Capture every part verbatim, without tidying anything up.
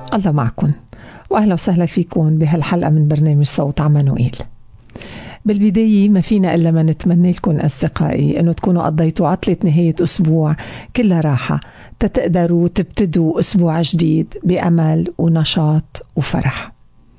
الله معكم وأهلا وسهلا فيكم بهالحلقة من برنامج صوت عمانوئيل. بالبداية ما فينا إلا ما نتمنى لكم أصدقائي أنه تكونوا قضيتوا عطلة نهاية أسبوع كلها راحة تتقدروا تبتدوا أسبوع جديد بأمل ونشاط وفرح.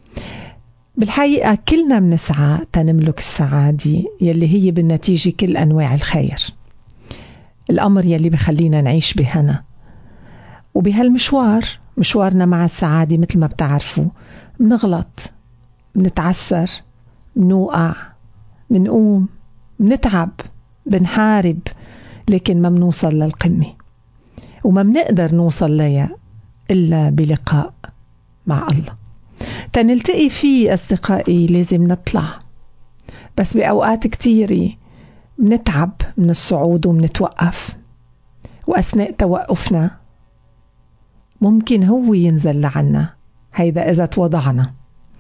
بالحقيقة كلنا منسعى تنملك السعادة يلي هي بالنتيجة كل أنواع الخير، الأمر يلي بخلينا نعيش بهنا. وبهالمشوار مشوارنا مع السعادة مثل ما بتعرفوا منغلط، منتعسر، منوقع، منقوم، منتعب، بنحارب، لكن ما منوصل للقمة وما منقدر نوصل لها إلا بلقاء مع الله. تنلتقي فيه أصدقائي لازم نطلع، بس بأوقات كتيرة منتعب من الصعود ومنتوقف، وأثناء توقفنا ممكن هو ينزل لعنا، هيدا إذا توضعنا.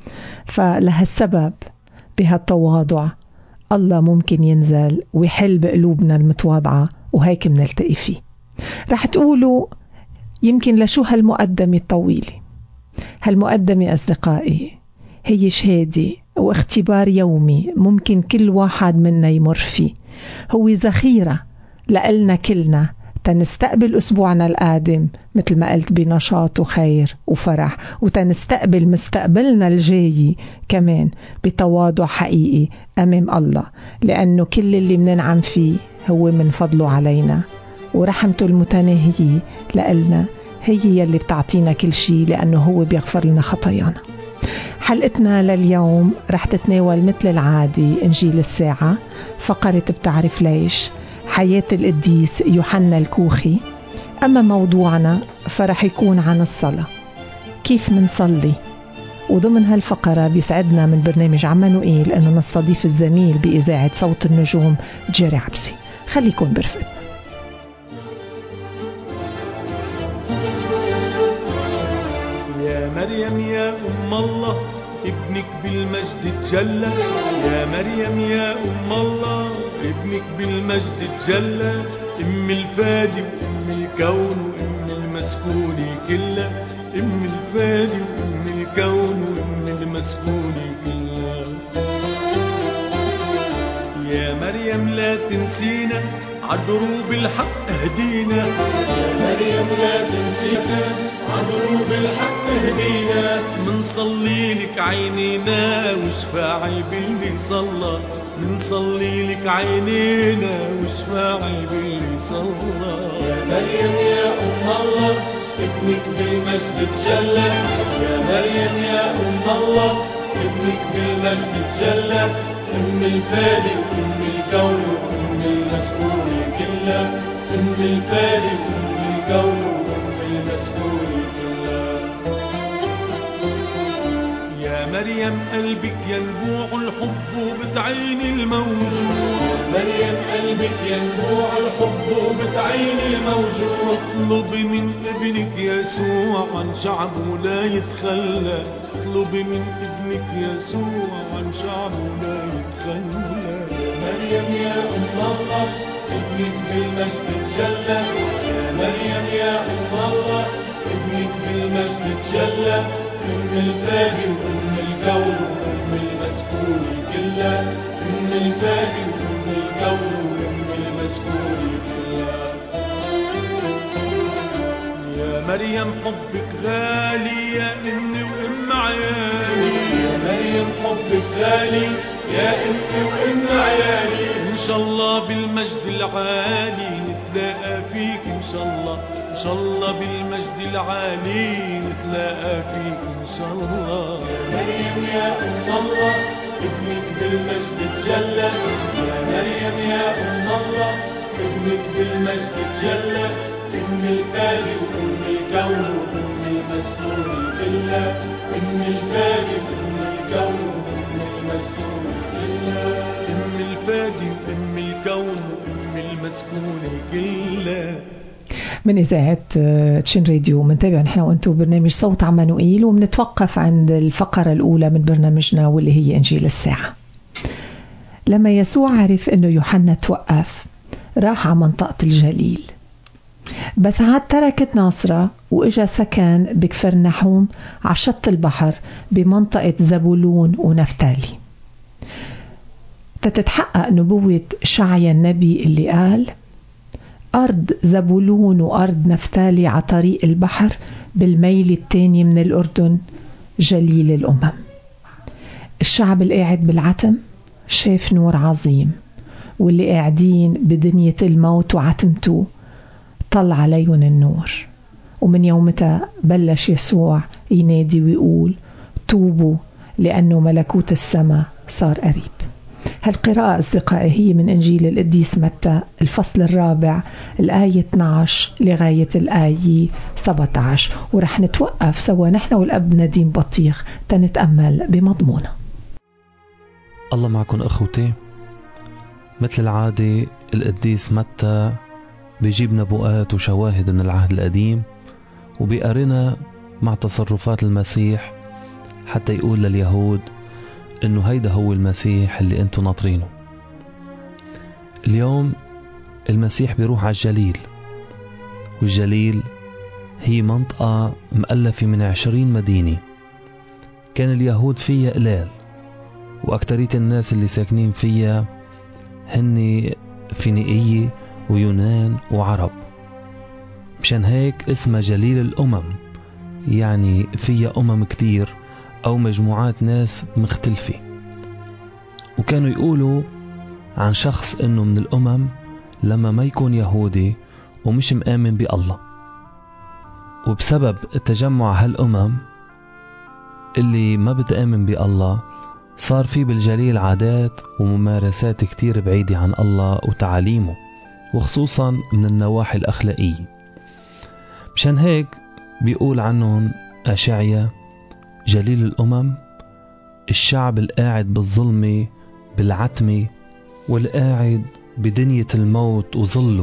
فلهالسبب بهالتواضع الله ممكن ينزل ويحل بقلوبنا المتواضعة، وهيك منلتقي فيه. رح تقولوا يمكن لشو هالمقدمة الطويلة؟ هالمقدمة أصدقائي هي شهادة واختبار يومي ممكن كل واحد منا يمر فيه، هو ذخيرة لألنا كلنا تنستقبل أسبوعنا القادم مثل ما قلت بنشاط وخير وفرح، وتنستقبل مستقبلنا الجاي كمان بتواضع حقيقي أمام الله، لأنه كل اللي مننعم فيه هو من فضله علينا، ورحمته المتناهية لألنا هي يلي بتعطينا كل شيء، لأنه هو بيغفر لنا خطايانا. حلقتنا لليوم رح تتناول مثل العادي إنجيل الساعة، فقرة بتعرف ليش، حياة القديس يوحنا الكوخي. أما موضوعنا فرح يكون عن الصلاة، كيف منصلي. وضمن هالفقرة بيسعدنا من برنامج عمانوئيل أنه نستضيف الزميل بإذاعة صوت النجوم جيري عبسي. خليكن برفقتنا. يا مريم يا أم الله ابنك بالمجد تجلى، يا مريم يا أم الله ابنك بالمجد تجلى، أم الفادي وأم الكون وأم المسكون كله، أم الفادي وأم الكون وأم المسكون كله. يا مريم لا تنسينا عدروب الحق اهدينا، يا مريم لا تنسينا عدروب الحق اهدينا، منصلي لك عينينا وشفاعي باللي صلى، منصلي لك عينينا وشفاعي باللي صلى. يا مريم يا أم الله ابنك بالمجد تجلى، يا مريم يا أم الله ابنك بالمجد تجلى، أم الفادي وأم الكون وأم المسكون كله، أم الفادي وأم الكون وأم المسكون كله. يا مريم قلبك ينبوع الحب وبتعين الموجود، مريم قلبك ينبوع الحب وبتعين الموجود، اطلبي من ابنك يسوع عن شعبه لا يتخلى، اطلبي من ابنك يسوع عن شعبه لا يتخلى. يا مريم يا أم الله ابنك بالمجد تجلى، يا مريم يا أم الله ابنك بالمجد تجلى، أم الفادي وأم الكون وأم المسكون كله، أم الفادي وأم الكون وأم المسكون كله. يا مريم حبك غالي يا أمي وأم عيالي، يا مريم حبك غالي يا أمي وأم عيالي، إن شاء الله بالمجد العالي نتلاقى فيك، إن شاء الله إن شاء الله بالمجد العالي نتلاقى فيك إن شاء الله. يا مريم يا أم الله ابنك بالمجد تجلى، يا مريم يا أم الله ابنك بالمجد تجلى، أم الفادي وأم الكون وأم المسكون كله، أم الفادي وأم الكون وأم المسكون كله، أم الفادي وأم الكون وأم المسكون كله. من إذاعة تشين راديو منتابع نحن وأنتم برنامج صوت عمانوئيل، ومنتوقف عند الفقرة الأولى من برنامجنا واللي هي إنجيل الساعة. لما يسوع عرف أنه يوحنا توقف راح على منطقة الجليل، بس عاد تركت ناصرة وإجا سكن بكفر نحوم على شط البحر بمنطقة زبولون ونفتالي، تتتحقق نبوة شعيا النبي اللي قال: أرض زبولون وأرض نفتالي على طريق البحر بالميل التاني من الأردن جليل الأمم. الشعب اللي قاعد بالعتم شاف نور عظيم، واللي قاعدين بدنية الموت وعتمته طلع عليهم النور. ومن يومتها بلش يسوع ينادي ويقول: توبوا لأنه ملكوت السماء صار قريب. هالقراءة أصدقائي هي من إنجيل القديس متى الفصل الرابع الآية اثني عشر لغاية الآية سبعة عشر، ورح نتوقف سوا نحن والأب نديم بطيخ تنتأمل بمضمونة. الله معكم أخوتي. مثل العادة القديس متى بيجيب نبوءات وشواهد من العهد القديم وبيقارنها مع تصرفات المسيح حتى يقول لليهود انه هيدا هو المسيح اللي انتو ناطرينه. اليوم المسيح بيروح على الجليل، والجليل هي منطقة مؤلفة من عشرين مدينة كان اليهود فيها قلال، واكترية الناس اللي ساكنين فيها هن فينيقية ويونان وعرب. مشان هيك اسمها جليل الأمم، يعني فيها أمم كتير أو مجموعات ناس مختلفة. وكانوا يقولوا عن شخص إنه من الأمم لما ما يكون يهودي ومش مآمن بالله. وبسبب التجمع هالأمم اللي ما بتآمن بالله صار في بالجليل عادات وممارسات كتير بعيدة عن الله وتعاليمه، وخصوصا من النواحي الأخلاقية. مشان هيك بيقول عنهم أشعيا: جليل الأمم، الشعب القاعد بالظلمة بالعتمة والقاعد بدنية الموت وظله.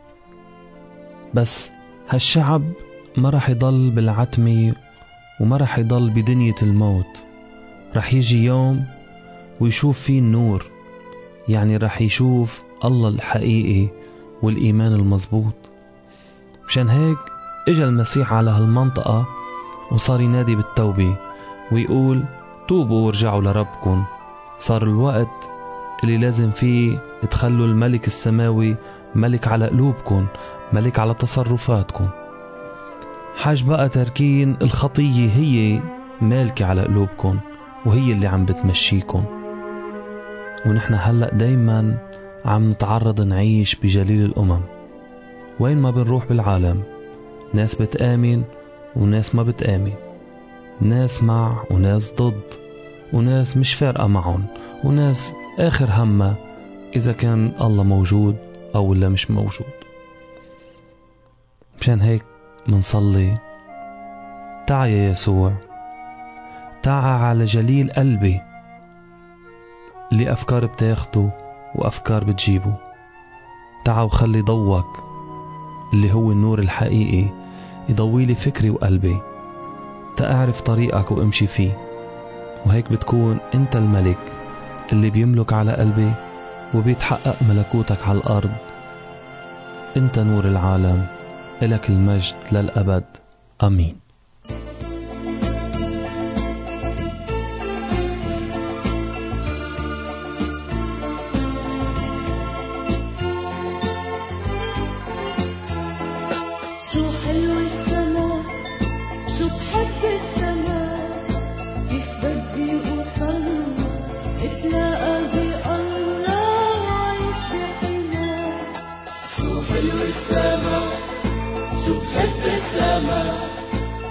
بس هالشعب ما رح يضل بالعتمة وما رح يضل بدنية الموت، رح يجي يوم ويشوف فيه النور، يعني رح يشوف الله الحقيقي والإيمان المضبوط. مشان هيك اجا المسيح على هالمنطقة وصار ينادي بالتوبة ويقول: توبوا وارجعوا لربكم. صار الوقت اللي لازم فيه تخلوا الملك السماوي ملك على قلوبكم، ملك على تصرفاتكم. حاج بقى تركين الخطية هي مالكة على قلوبكم وهي اللي عم بتمشيكم. ونحن هلأ دايما عم نتعرض نعيش بجليل الأمم. وين ما بنروح بالعالم ناس بتآمن وناس ما بتآمن، ناس مع وناس ضد، وناس مش فارقة معهم، وناس آخر همه إذا كان الله موجود أو لا مش موجود. مشان هيك منصلي: تعا يا يسوع، تعا على جليل قلبي اللي أفكار بتاخده وأفكار بتجيبه. تعا وخلي ضوك اللي هو النور الحقيقي يضوي لي فكري وقلبي، تأعرف طريقك وامشي فيه. وهيك بتكون انت الملك اللي بيملك على قلبي وبيتحقق ملكوتك على الأرض. انت نور العالم، إلك المجد للأبد. آمين. شو حلو السما، شو بحب السما، كيف بدي أوصل اتلاقى بالله وعيش بحماه. شو حلو السما، شو بحب السما،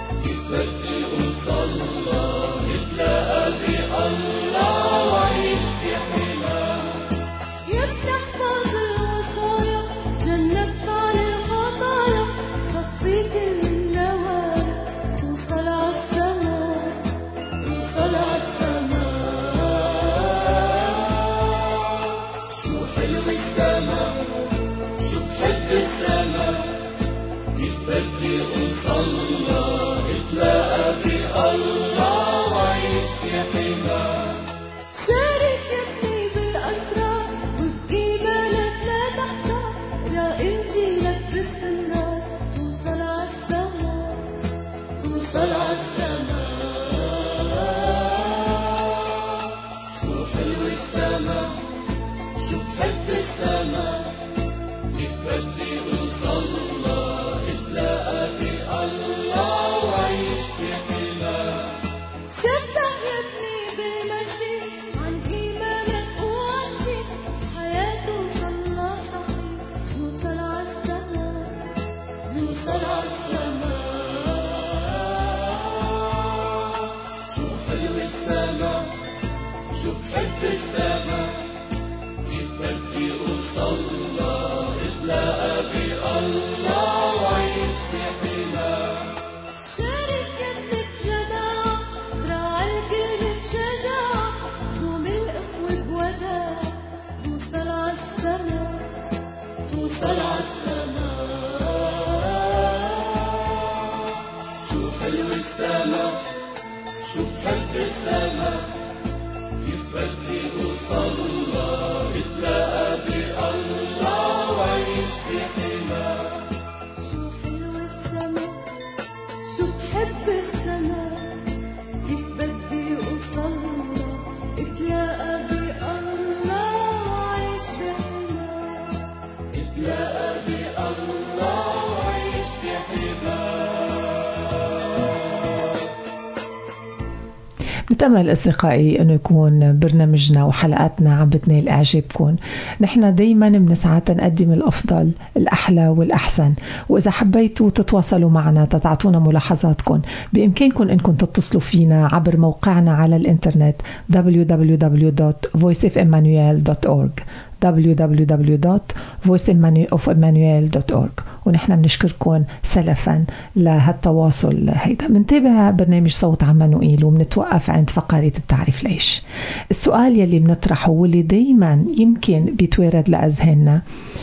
نتأمل أصدقائي أنه يكون برنامجنا وحلقاتنا عم بتنال إعجابكم. نحن دايما بنسعى نقدم الأفضل الأحلى والأحسن، وإذا حبيتوا تتواصلوا معنا تتعطونا ملاحظاتكم بإمكانكم أنكم تتصلوا فينا عبر موقعنا على الإنترنت دبليو دبليو دبليو دوت فويس اوف إمانويل دوت أورج دبليو دبليو دبليو دوت فويس اوف إمانويل دوت أورج. ونحن بنشكركم سلفا لهالتواصل هيدا. منتابع برنامج صوت عمانوئيل ومنتوقف عند فقرة التعريف ليش. السؤال يلي بنطرحه واللي دايما يمكن بيتوارد لأذهاننا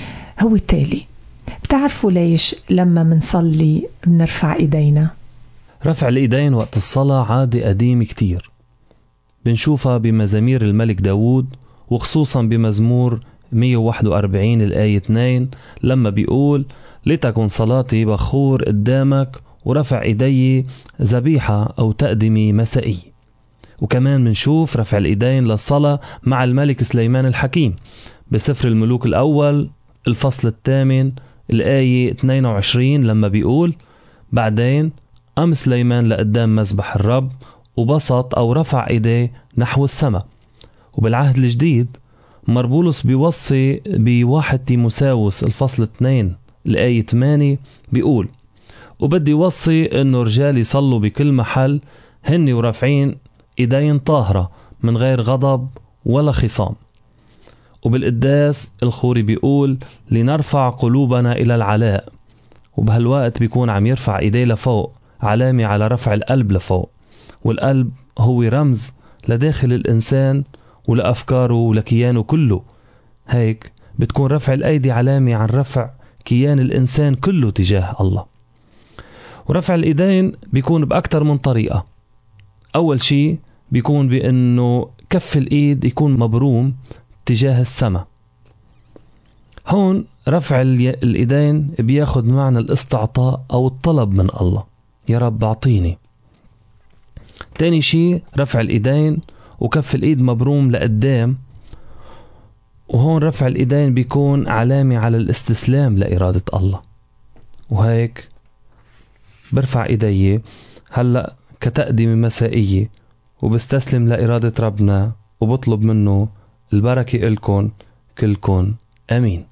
هو التالي: بتعرفوا ليش لما منصلي بنرفع إيدينا؟ رفع الإيدين وقت الصلاة عادة قديم كتير، بنشوفها بمزامير الملك داود، وخصوصا بمزمور مية وواحد وأربعين الآية اثنين لما بيقول: لتكن صلاتي بخور قدامك ورفع إيدي ذبيحة أو تقدمي مسائي. وكمان بنشوف رفع الإيدين للصلاة مع الملك سليمان الحكيم بسفر الملوك الأول الفصل الثامن الآية اثنين وعشرين لما بيقول: بعدين قام سليمان لقدام مذبح الرب وبسط أو رفع إيديه نحو السماء. وبالعهد الجديد مربولس بيوصي بواحد تيموساوس الفصل اثنين الآية ثمانية بيقول: وبدي يوصي إنه رجال يصلوا بكل محل هن ورافعين إيدين طاهرة من غير غضب ولا خصام. وبالقداس الخوري بيقول: لنرفع قلوبنا إلى العلاء. وبهالوقت بيكون عم يرفع إيديه لفوق، علامة على رفع القلب لفوق، والقلب هو رمز لداخل الإنسان ولأفكاره ولكيانه كله. هيك بتكون رفع الأيدي علامة عن رفع كيان الإنسان كله تجاه الله. ورفع الإيدين بيكون بأكتر من طريقة. أول شيء بيكون بأنه كف الإيد يكون مبروم تجاه السماء. هون رفع الإيدين بياخد معنى الاستعطاء أو الطلب من الله: يا رب أعطيني. تاني شيء رفع الإيدين وكف الإيد مبروم لقدام، وهون رفع الإيدين بيكون علامة على الاستسلام لإرادة الله. وهيك برفع إيدي هلأ كتقدمة مسائية وبستسلم لإرادة ربنا وبطلب منه البركة إلكن كلكن. آمين.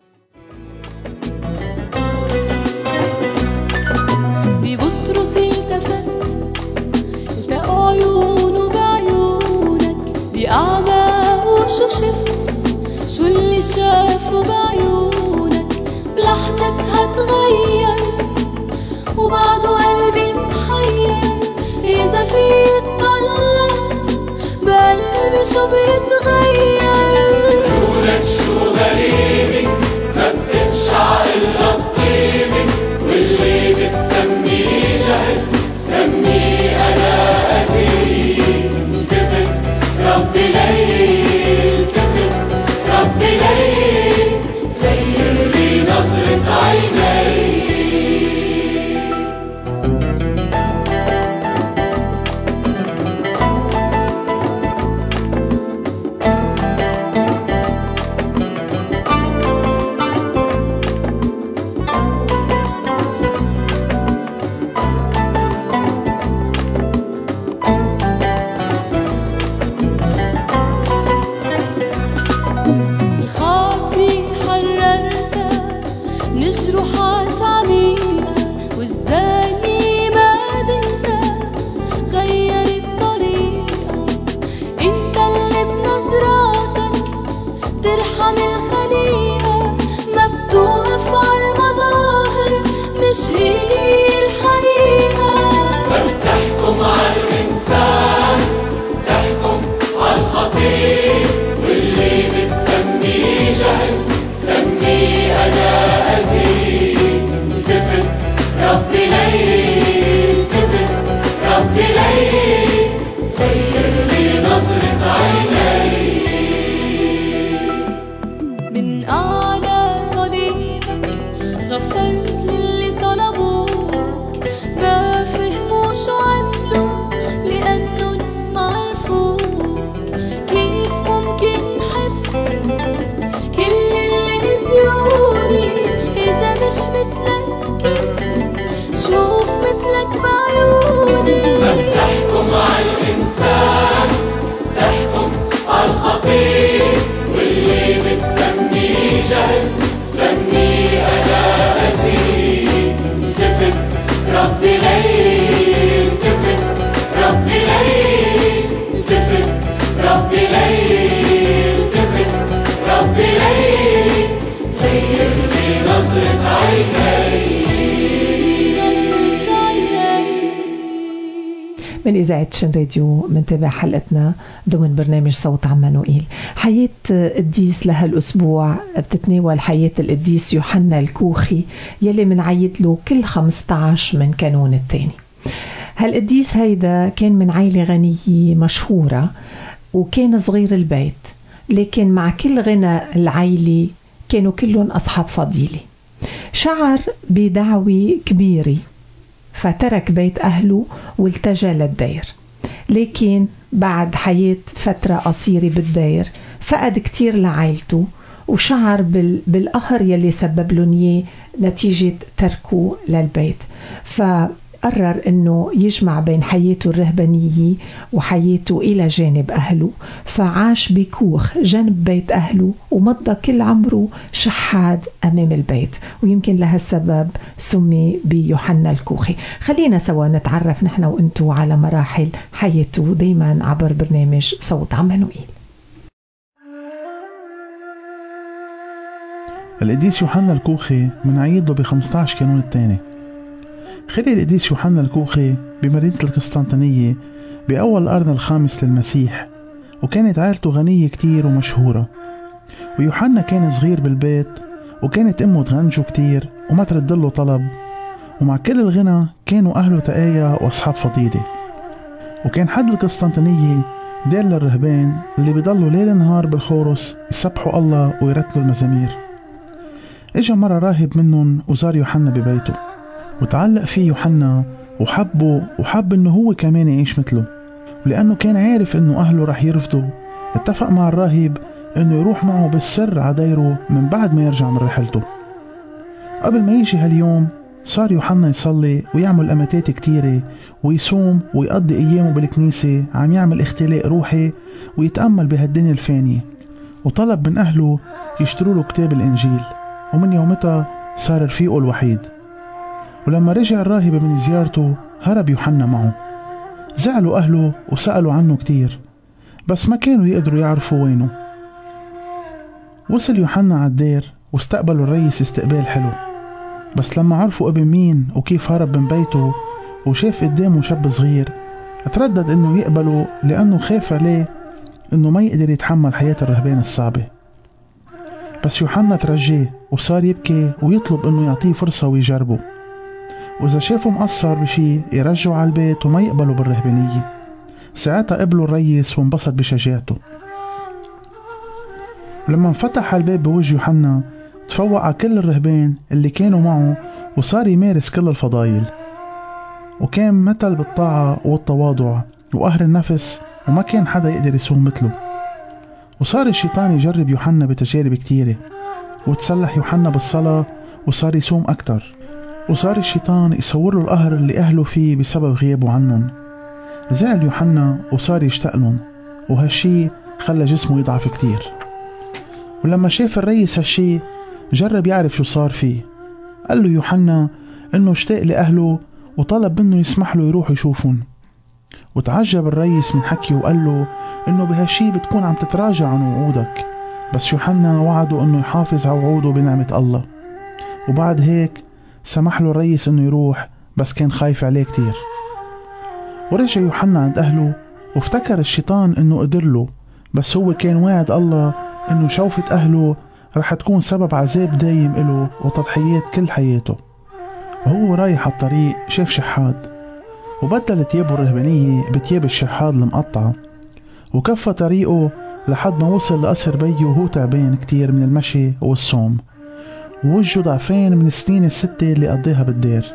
ببطرس التفت التقوا عيونه بعيونك، بأعماقه شو شفت؟ شو اللي شافه بعيونك؟ بلحظتها تغير وبعده قلبي محير. إذا فيك طلعت بقلبي شو بيتغير؟ عيونك شو غريبة ما بتتشعر إلا بطيبة، واللي بتسميه جهل سميه أنا أزيد. التفت ربي لي، التفت ربي لي، غير لي نظرة عيني. من إذاعة شن راديو منتابع حلقتنا ضمن برنامج صوت عمانوئيل. حياة قديس لهالأسبوع بتتناول حياة القديس يوحنا الكوخي يلي منعيد له كل خمسة عشر من كانون الثاني. هالقديس هيدا كان من عائلة غنية مشهورة وكان صغير البيت، لكن مع كل غنى العائلة كانوا كلهم أصحاب فضيلة. شعر بدعوة كبيرة فترك بيت أهله والتجأ للدير، لكن بعد حياة فترة قصيرة بالدير فقد كتير لعائلته وشعر بالقهر يلي سبب لهم إياه نتيجة تركه للبيت، فقرر أنه يجمع بين حياته الرهبانية وحياته إلى جانب أهله، فعاش بكوخ جنب بيت أهله ومضى كل عمره شحاد أمام البيت، ويمكن لهالسبب سمي بيوحنا الكوخي. خلينا سوا نتعرف نحن وانتو على مراحل حياته دايما عبر برنامج صوت عمانوئيل. القديس يوحنا الكوخي من عيده ب خمسة عشر كانون الثاني. خلي القديس يوحنا الكوخي بمدينة القسطنطينية بأول القرن الخامس للمسيح، وكانت عائلته غنية كتير ومشهورة، ويوحنا كان صغير بالبيت وكانت أمه تغنجه كتير وما تردله طلب، ومع كل الغنى كانوا أهله تقايا وأصحاب فضيلة. وكان حد القسطنطينية دير للرهبان اللي بيضلوا ليل نهار بالخورس يسبحوا الله ويرتلوا المزامير. اجا مرة راهب منهم وزار يوحنا ببيته وتعلق فيه يوحنا وحبه وحب انه هو كمان يعيش مثله، ولأنه كان عارف انه اهله رح يرفضوا اتفق مع الراهب انه يروح معه بالسر عدايره من بعد ما يرجع من رحلته. قبل ما يجي هاليوم صار يوحنا يصلي ويعمل أمتات كتيرة ويصوم ويقضي أيامه بالكنيسة عم يعمل اختلاء روحي ويتأمل بهالدنيا الفانية، وطلب من أهله يشتروا له كتاب الإنجيل، ومن يومتها صار رفيقه الوحيد. ولما رجع الراهب من زيارته هرب يوحنا معه. زعلوا أهله وسألوا عنه كتير بس ما كانوا يقدروا يعرفوا وينه. وصل يوحنا على الدير واستقبلوا الرئيس استقبال حلو، بس لما عرفوا ابن مين وكيف هرب من بيته وشاف قدامه شاب صغير اتردد انه يقبله لانه خاف عليه انه ما يقدر يتحمل حياة الرهبان الصعبة. بس يوحنا ترجيه وصار يبكي ويطلب انه يعطيه فرصة ويجربه، واذا شافه مقصر بشي يرجعوا على البيت وما يقبلوا بالرهبانية. ساعتها قبلوا الرئيس وانبسط بشجاعته. لما انفتح الباب بوجه يوحنا تفوق على كل الرهبان اللي كانوا معه وصار يمارس كل الفضائل، وكان مثل بالطاعة والتواضع وقهر النفس وما كان حدا يقدر يسوم مثله. وصار الشيطان يجرب يوحنا بتجارب كتيرة، وتسلح يوحنا بالصلاة وصار يسوم أكتر، وصار الشيطان يصور له القهر اللي أهله فيه بسبب غيابه عنهم. زعل يوحنا وصار يشتاق لهم، وهالشي خلى جسمه يضعف كتير. ولما شاف الرئيس هالشي جرب يعرف شو صار فيه. قال له يوحنا انه اشتاق لأهله وطلب منه يسمح له يروح يشوفهم. وتعجب الرئيس من حكيه وقال له انه بهالشي بتكون عم تتراجع عن وعودك، بس يوحنا وعده انه يحافظ على وعوده بنعمة الله. وبعد هيك سمح له الرئيس انه يروح، بس كان خايف عليه كتير. ورجع يوحنا عند اهله وافتكر الشيطان انه قدر له، بس هو كان واعد الله انه شوفة اهله رح تكون سبب عذاب دايم له وتضحيات كل حياته. وهو رايح على الطريق شاف شحاد وبدل تيابه الرهبانية بتياب الشحاد المقطعة، وكفى طريقه لحد ما وصل لقصر بيه وهو تعبان كتير من المشي والصوم، ووجه ضعفين من السنين الستة اللي قضيها بالدير.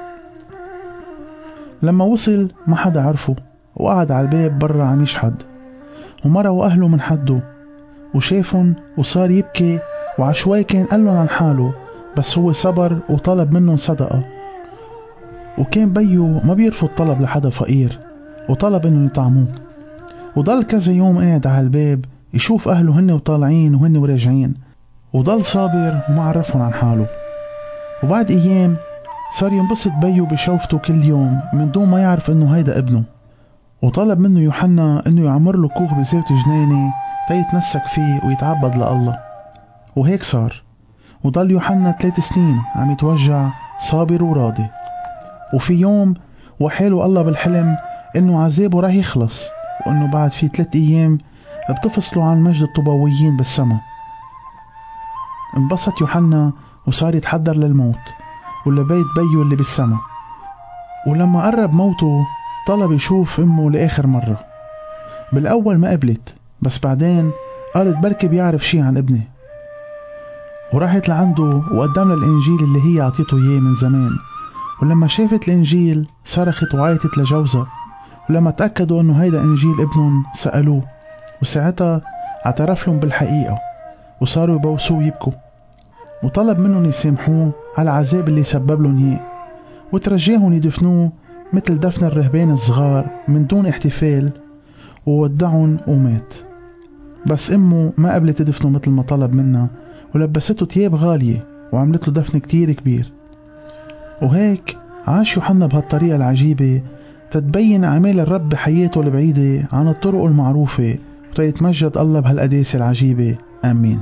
لما وصل ما حدا عرفه وقعد على الباب برا عم يشحد، ومروا أهله من حده وشافن وصار يبكي، وعشوي كان قالن عن حاله، بس هو صبر وطلب منهم صدقة. وكان بيو ما بيرفض طلب لحدا فقير، وطلب انه يطعموه. وضل كذا يوم قاعد على الباب يشوف أهله هن وطالعين وهن وراجعين، وضل صابر وما عرفهم عن حاله. وبعد أيام صار ينبسط بيو بشوفته كل يوم من دون ما يعرف انه هيدا ابنه، وطلب منه يوحنا انه يعمر له كوخ بزيت جنينة تيتنسك فيه ويتعبد لله. وهيك صار، وضل يوحنا ثلاث سنين عم يتوجع صابر وراضي. وفي يوم وحاله الله بالحلم إنه عذابه رح يخلص، وإنه بعد في ثلاث أيام بتفصلوا عن مجد الطوباويين بالسما. انبسط يوحنا وصار يتحضر للموت ولبيت بيه اللي بالسما. ولما قرب موته طلب يشوف أمه لآخر مرة. بالأول ما قبلت، بس بعدين قالت بركي بيعرف شي عن ابني، وراحت لعنده وقدم لها الإنجيل اللي هي عطيته إياه من زمان. ولما شافت الإنجيل صرخت وعيطت لجوزها، ولما تأكدوا أنه هيدا إنجيل ابنهم سألوه، وساعتها اعترف لهم بالحقيقة وصاروا يبوسوه ويبكوا، وطلب منهم يسامحوه على العذاب اللي سبب لهم إياه، وترجاهم يدفنوه مثل دفن الرهبان الصغار من دون احتفال، وودعهم ومات. بس أمه ما قبلت تدفنه مثل ما طلب منها، ولبسته تياب غالية وعملت له دفن كتير كبير. وهيك عاش يوحنا بهالطريقة العجيبة تتبين أعمال الرب بحياته البعيدة عن الطرق المعروفة، وتيتمجد الله بهالقداسة العجيبة. آمين.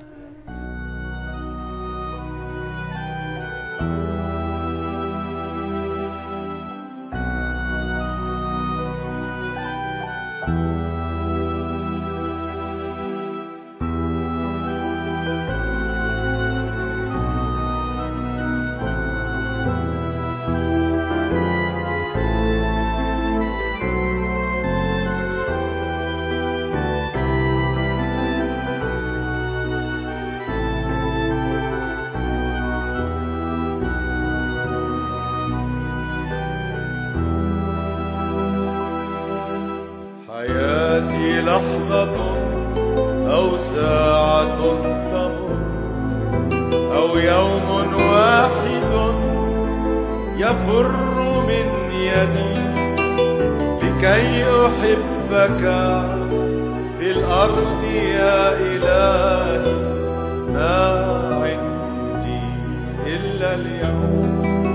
لحظة أو ساعة تمر أو يوم واحد يفر من يدي لكي أحبك في الأرض يا إلهي. ما عندي إلا اليوم،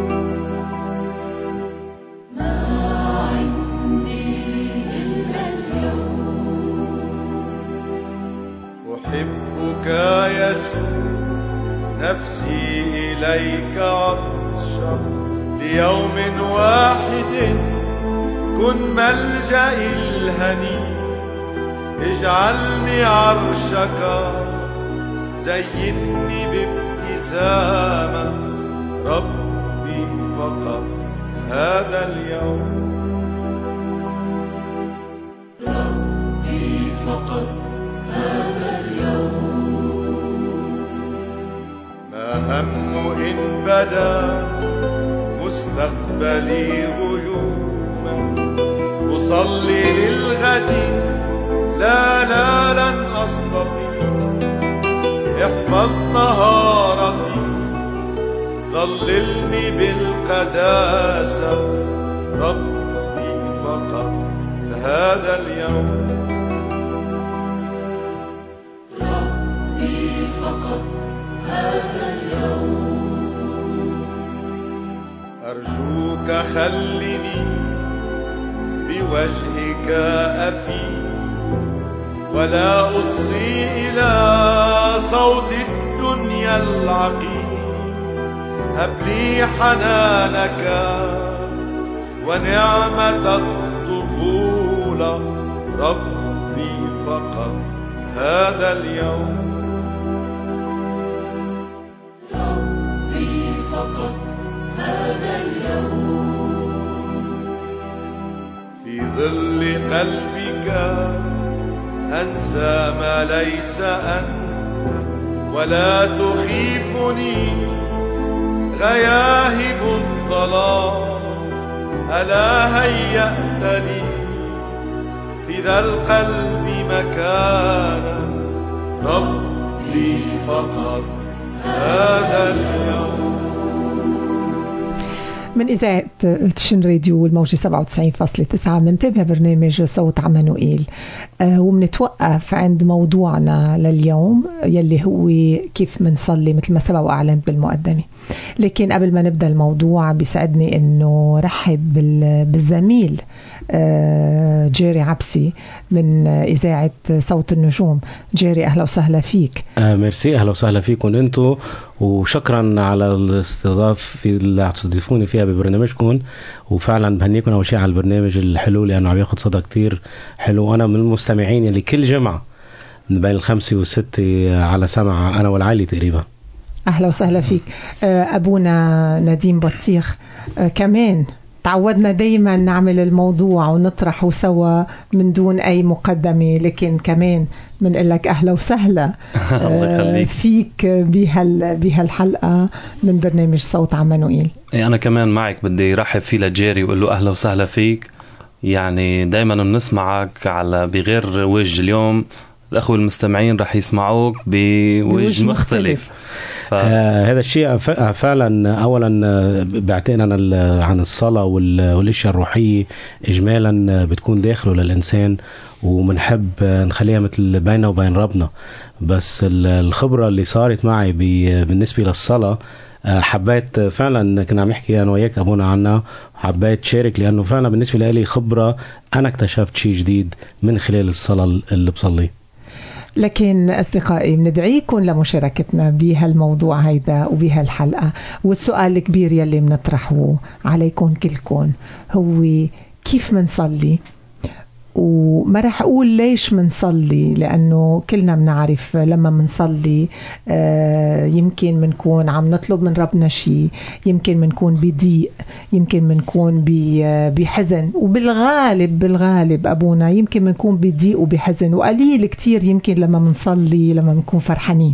أحبك يسوع نفسي إليك عطشا ليوم واحد، كن ملجئي الهني، اجعلني عرشك، زيني بابتسامة ربي فقط هذا اليوم. ربي فقط هذا اليوم. ما هم إن بدا مستقبلي غيوما، أصلي للغد لا لا لن أستطيع. احفظ طهارتي، ضللني بالقداسة ربي فقط هذا اليوم. ربي فقط هذا اليوم. أرجوك خلني بوجهك أفي، ولا أصغي إلى صوت الدنيا العقيم. هب لي حنانك ونعمة الطفولة ربي فقط هذا اليوم. ربي فقط هذا اليوم. في ظل قلبك أنسى ما ليس أنت، ولا تخيفني غياهب الظلام. ألا هيأت لي في ذا القلب مكانا ربي فقط هذا اليوم. من إذاعة تشن راديو الموجة سبعة وتسعين فاصلة تسعة منتابع برنامج صوت عمانوئيل، أه ومنتوقف عند موضوعنا لليوم يلي هو كيف منصلي مثل ما سبق وأعلنت بالمقدمة. لكن قبل ما نبدأ الموضوع بيسعدني أنه رحب بالزميل جيري عبسي من إذاعة صوت النجوم. جيري أهلا وسهلا فيك. آه ميرسي، أهلا وسهلا فيكم أنتو، وشكرا على الاستضافة اللي تستضيفوني فيها ببرنامجكم. وفعلا بهنيكم أول شيء على البرنامج الحلو لأنه عم ياخد صدى كتير حلو. أنا من المستمعين اللي كل جمعة من بين الخمسة والستة على سمع أنا والعائلة تقريبا. أهلا وسهلا فيك. أبونا نديم بطيخ كمان تعودنا دايما نعمل الموضوع ونطرحه سوا من دون أي مقدمة، لكن كمان بنقول لك أهلا وسهلا فيك بهال بهالحلقة من برنامج صوت عمانوئيل. أنا كمان معك بدي رحب فيه لجيري وقل له أهلا وسهلا فيك. يعني دايما بنسمعك على بغير وجه، اليوم الأخوة المستمعين رح يسمعوك بوجه مختلف. ف... آه هذا الشيء فعلا أولا بعتقنا عن الصلاة والأشياء الروحية إجمالا بتكون داخله للإنسان، ومنحب نخليها مثل بيننا وبين ربنا. بس الخبرة اللي صارت معي بالنسبة للصلاة حبيت فعلا، كنا عم نحكي أنا وياك أبونا عنها، حبيت شارك لأنه فعلا بالنسبة لي خبرة أنا اكتشفت شيء جديد من خلال الصلاة اللي بصلي. لكن أصدقائي بندعيكم لمشاركتنا بهالموضوع هيدا وبهالحلقة. والسؤال الكبير يلي بنطرحه عليكم كلكم هو كيف منصلي؟ وما رح أقول ليش منصلي، لأنه كلنا بنعرف لما منصلي آه يمكن منكون عم نطلب من ربنا شيء، يمكن منكون بضيق، يمكن منكون بحزن، وبالغالب بالغالب أبونا يمكن منكون بضيق وبحزن، وقليل كتير يمكن لما منصلي لما منكون فرحانين.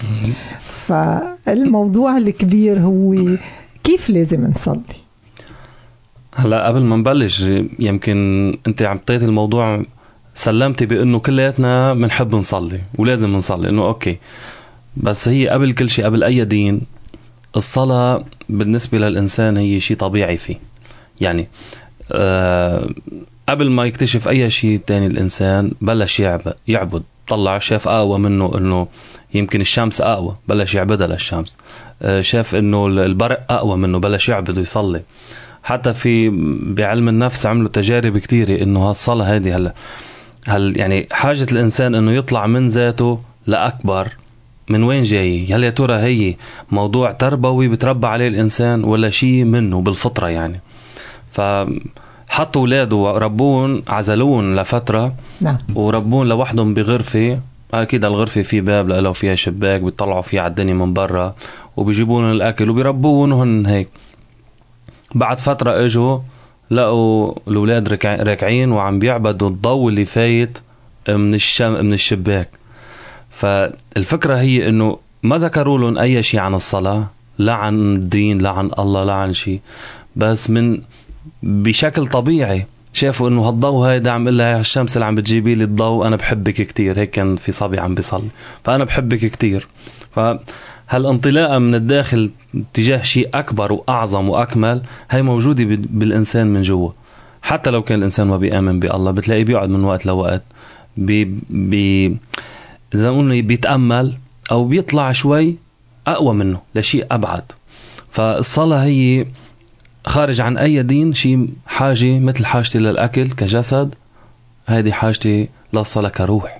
فالموضوع الكبير هو كيف لازم نصلي. هلا قبل ما نبلش، يمكن انت عم تطيت الموضوع سلمتي بانه كلياتنا بنحب نصلي ولازم نصلي، انه اوكي، بس هي قبل كل شيء قبل اي دين الصلاة بالنسبة للإنسان هي شيء طبيعي فيه. يعني آه قبل ما يكتشف اي شيء تاني الانسان بلش يعبد, يعبد. طلع شاف اقوى منه انه يمكن الشمس اقوى، بلش يعبدها للشمس. آه شاف انه البرق اقوى منه، بلش يعبد ويصلي. حتى في بعلم النفس عملوا تجارب كتيرة انه هالصلاة هذه هلا هل يعني حاجة الانسان انه يطلع من ذاته لاكبر من وين جاي؟ هل يا ترى هي موضوع تربوي بتربى عليه الانسان ولا شيء منه بالفطرة؟ يعني فحطوا اولاده وربون عزلون لفترة نعم. وربون لوحدهم بغرفة، اكيد الغرفة في باب لو فيها شباك بيطلعوا فيها على الدنيا من برا، وبيجيبون الاكل وبيربونهم هيك. بعد فترة اجوا لقوا الأولاد راكعين وعم بيعبدوا الضوء اللي فايت من الشم من الشباك. فالفكرة هي انه ما ذكروا لهم اي شيء عن الصلاة، لا عن الدين، لا عن الله، لا عن شيء، بس من بشكل طبيعي شافوا انه هالضوء هيدا عم يقول لها الشمس اللي عم بتجيبي لي الضوء انا بحبك كتير. هيك كان في صبي عم بيصلي، فانا بحبك كتير. فهالانطلاقة من الداخل تجاه شيء اكبر واعظم واكمل هي موجودة بالانسان من جوا. حتى لو كان الانسان ما بيآمن بالله بتلاقيه بيقعد من وقت لوقت بي بي زي ما قلنا بيتأمل او بيطلع شوي اقوى منه لشيء ابعد. فالصلاة هي خارج عن اي دين شيء حاجة مثل حاجتي للاكل كجسد، هذه حاجتي للصلاة كروح.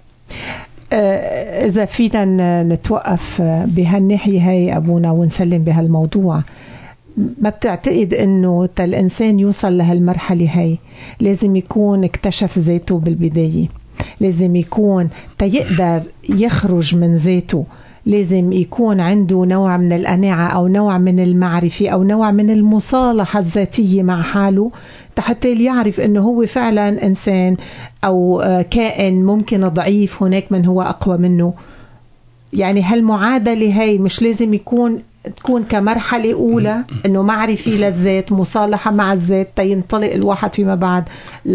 إذا فينا نتوقف بهالناحية هاي أبونا ونسلم بهالموضوع، ما بتعتقد أنه الإنسان يوصل لهالمرحلة هاي لازم يكون اكتشف ذاته بالبداية، لازم يكون تيقدر يخرج من ذاته، لازم يكون عنده نوع من القناعة أو نوع من المعرفة أو نوع من المصالحة الذاتية مع حاله حتى يعرف أنه هو فعلا إنسان أو كائن ممكن ضعيف، هناك من هو أقوى منه. يعني هالمعادلة هاي مش لازم يكون تكون كمرحلة أولى أنه معرفة للذات، مصالحة مع الذات، تينطلق الواحد فيما بعد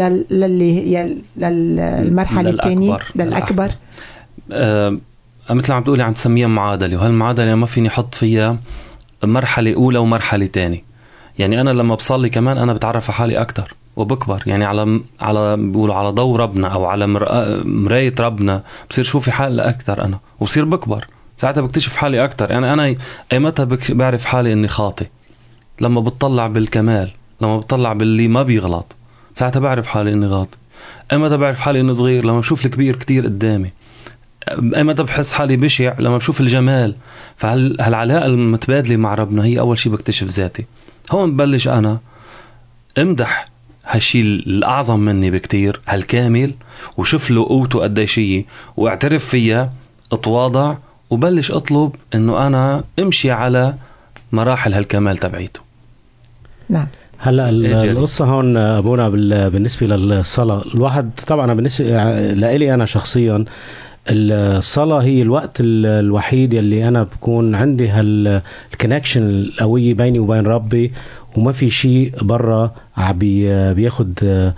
للي للمرحلة الثانية للأكبر. أه مثل عم تقولي عم تسميها معادلة، وهالمعادلة ما فيني حط فيها مرحلة أولى ومرحلة تاني. يعني أنا لما بصلي كمان أنا بتعرف على حالي أكتر وبكبر، يعني على على بيقولوا على ضوء ربنا أو على مراية ربنا بصير شوفي حالي أكتر أنا، وبصير بكبر ساعتها بكتشف حالي أكتر. يعني أنا أيمتها بعرف حالي إني خاطئ لما بتطلع بالكمال، لما بتطلع باللي ما بيغلط، ساعتها بعرف حالي إني غاطي. أما بعرف حالي إني صغير لما بشوف الكبير كتير قدامي. أما بحس حالي بشع لما بشوف الجمال. فهالعلاقة المتبادلة مع ربنا هي أول شيء بكتشف ذاتي. هون ببلش أنا امدح هالشي الأعظم مني بكتير، هالكامل، وشوف له قوته قديشية واعترف فيها، اتواضع وبلش أطلب إنه أنا امشي على مراحل هالكمال تبعيته. نعم. هلا القصة هون أبونا بالنسبة للصلاة، الواحد طبعا بالنسبة لإلي أنا شخصيا الصلاة هي الوقت الوحيد يلي أنا بكون عندي هالكونكشن القوية بيني وبين ربي، وما في شيء برا عبي بياخد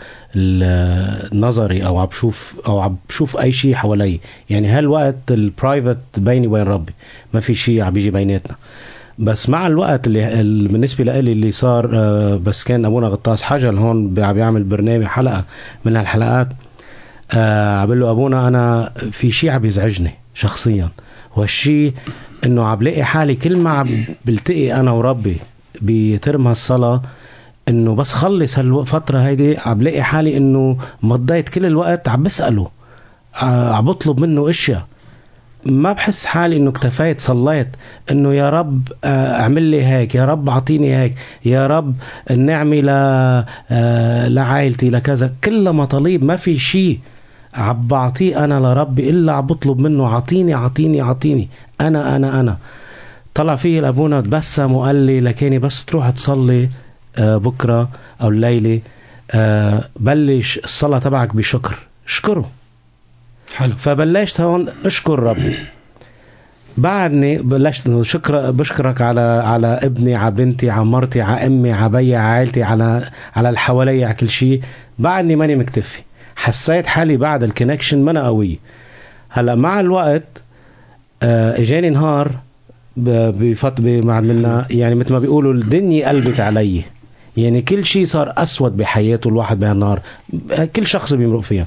النظري أو عم بشوف أو عم بشوف أي شيء حوالي. يعني هالوقت البرايفت بيني وبين ربي، ما في شيء عم بيجي بيناتنا. بس مع الوقت اللي بالنسبة لي اللي صار، بس كان أبونا غطاس حجل هون بيعمل برنامج حلقة من هالحلقات، عبقول له أبونا أنا في شيء عم يزعجني شخصيا، والشيء إنه عم بلاقي حالي كل ما عم بلتقي أنا وربي بترم هالصلاة، إنه بس خلص هالفترة هيدي عم بلاقي حالي إنه مضيت كل الوقت عم بسأله، عم بطلب منه إشياء، ما بحس حالي إنه اكتفيت صليت إنه يا رب اعمل لي هيك، يا رب اعطيني هيك، يا رب النعمة لعائلتي لكذا. كل مطالب ما في شيء عم بعطيه أنا لربي إلا عم بطلب منه عطيني عطيني عطيني أنا أنا أنا. طلع فيه الأبونا تبسم وقال لي لكني بس تروح تصلي بكرة أو الليلة بلش الصلاة تبعك بشكر، اشكره. حلو. فبلشت هون اشكر ربي. بعدني بلشت شكر بشكرك على على ابني، على بنتي، على مرتي، على امي، على بيي، على عائلتي، على على اللي حوالي، على كل شيء. بعدني ماني مكتفي، حسيت حالي بعد الكونكشن ما انا قوي. هلا مع الوقت اه اجاني نهار بفتره مع منا، يعني مثل ما بيقولوا الدنيا قلبت علي، يعني كل شيء صار اسود بحياته الواحد بهالنهار، كل شخص بيمرق فيها.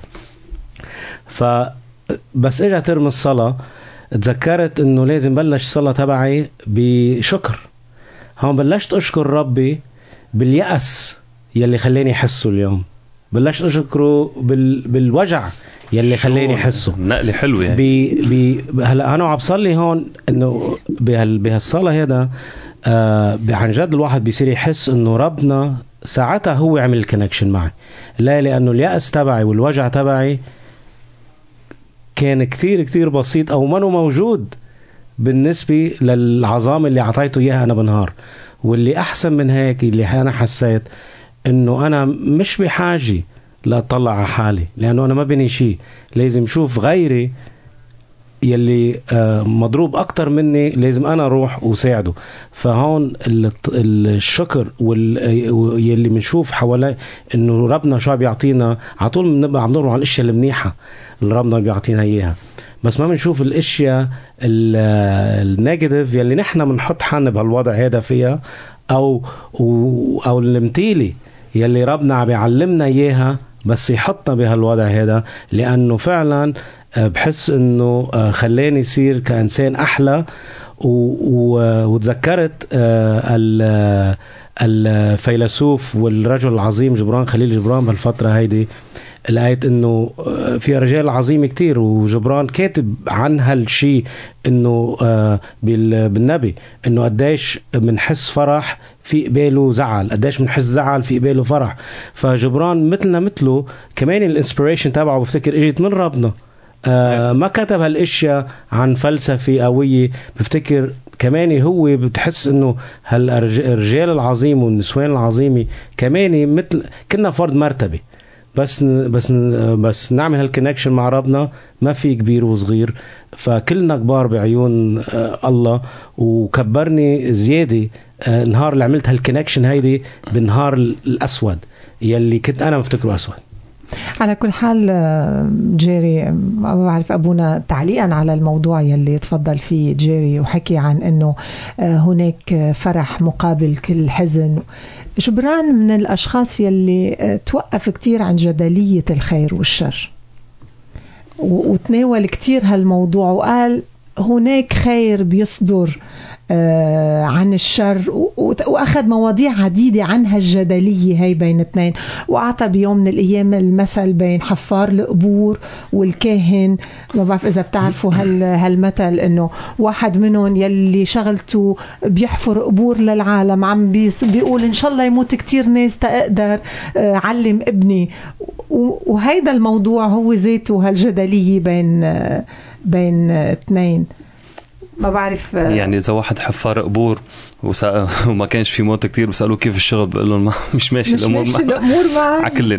فبس اجى ترم الصلاة تذكرت انه لازم بلش الصلاة تبعي بشكر. هون بلشت اشكر ربي باليأس يلي خلاني احسه اليوم، بلشت اشكره بال... بالوجع يلي خلاني احسه. نقلة حلوة يعني. ب... ب... هلا انا عم بصلي هون انه بهال... بهالصلاة هذا آه عن جد الواحد بيصير يحس انه ربنا ساعتها هو عمل الكونكشن معي. لا لانه اليأس تبعي والوجع تبعي كان كثير كثير بسيط أو منه موجود بالنسبة للعظام اللي عطيته إياها أنا بنهار. واللي أحسن من هيك اللي أنا حسيت إنه أنا مش بحاجة لأطلع على حالي، لأنه أنا ما بني شيء، لازم شوف غيري يلي مضروب أكتر مني لازم أنا أروح وساعده. فهون الشكر واللي بنشوف حوالي إنه ربنا شو بيعطينا عطول، بنبقى عم ندور على الأشياء المنيحة اللي ربنا بيعطينا إياها، بس ما بنشوف الأشياء النيجاتيف يلي نحن بنحط حالنا بهالوضع هذا فيها، أو أو المثيلة يلي ربنا عم يعلمنا إياها بس يحطنا بهالوضع هذا. لأنه فعلا بحس إنه خلاني يصير كإنسان أحلى. وتذكرت الفيلسوف والرجل العظيم جبران خليل جبران بالفترة هيدي، لقيت انه في رجال عظيم كتير وجبران كاتب عن هالشي، انه بالنبي انه قديش منحس فرح في قباله زعل، قديش منحس زعل في قباله فرح. فجبران مثلنا مثله كمان الانسبيريشن تبعه بفتكر اجت من ربنا. آه ما كتب هالاشياء عن فلسفة قوية، بفتكر كمان هو بتحس انه هالرجال العظيم والنسوان العظيمة كمان مثل كنا فرد مرتبة، بس بس بس نعمل هالكونكشن مع ربنا، ما في كبير وصغير، فكلنا كبار بعيون آه الله. وكبرني زيادة آه نهار اللي عملت هالكونكشن هيدي بالنهار الأسود يلي كنت أنا مفتكره أسود. على كل حال جيري، ما بعرف أبونا تعليقا على الموضوع يلي تفضل فيه جيري وحكي عن أنه هناك فرح مقابل كل حزن. جبران من الأشخاص يلي توقف كتير عن جدلية الخير والشر، وتناول كتير هالموضوع وقال هناك خير بيصدر آه عن الشر، وأخذ مواضيع عديدة عنها الجدلية هي بين اثنين، وأعطى بيوم من الأيام المثل بين حفار القبور والكاهن. ما بعرف إذا بتعرفوا هال هالمثل، إنه واحد منهم يلي شغلته بيحفر قبور للعالم عم بيقول إن شاء الله يموت كتير ناس تقدر آه علم ابني. وهيدا الموضوع هو ذاته هالجدلية بين آه بين اثنين. ما بعرف يعني إذا واحد حفار قبور وسأ... وما كانش في موت كتير وسألوه كيف الشغل، بقول لهم ما... مش ماشي مش الأمور ماشي الأمور معي عكلن.